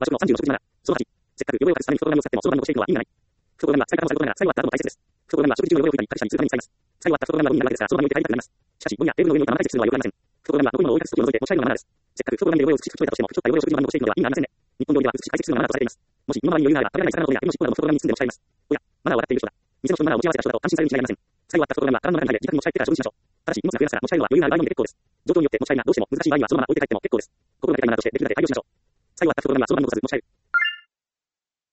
和食の36時7、その8、せっかく汚れを隠すためにプログラムを使っても、その番号をしていくのは意味がない。プログラムは使い方をされることなら、最後はあった後の大切です。プログラムは食事中の汚れを拭いたり、会社に通過に使います。最後はあったプログラムはゴミになるわけですが、その場に置いて帰りたくなります。しかし、ゴミやテーブルの上に置いたまま退席するのは良くありません。プログラムは残り物を追い出す時を除いて持ち帰るのがマナーです。せっかくプログラムで汚れを少し拭き取れたとしても、拭き取った汚れを食事の番号をしていくのでは意味がありませんね。日本料理は美しく解析するのがマナーとされています。もし身の回りに余裕があれば、食べられない魚などや絵の尻尾などもプログラムに包んで持ち帰ります。おや、マナーを分かっている人だ。店の人にマナーを持ち合わせた人だと安心されるに違いありません。最後あったプログラムは殻の中に入れ、自宅に持ち帰ってから処分しましょう。ただし、荷物が増えますから持ち帰るのは余裕がある場合のみで結構です。状況によって持ち帰りがどうしても難しい場合にはそのまま置いて帰っても結構です。心がけたいマナーとしてできるだけ配慮しましょう。最後あったプログラムはその番号をさず持ち帰る。